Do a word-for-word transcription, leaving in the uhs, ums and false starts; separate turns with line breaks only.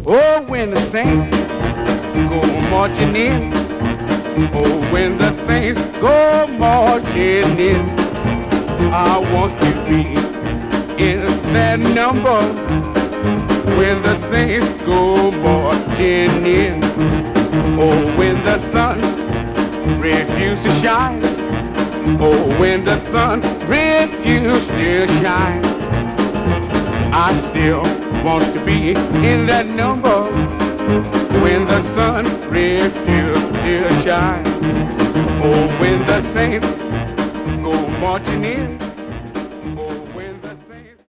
Oh, when the saints go marching in. Oh, when the saints go marching in. I want to be in that number. When the saints go marching in. Oh, when the sun refuses to shine. Oh, when the sun refuses to shine. I still want to be in that number. When the sun refuses to shine. Oh, when the saints go marching in.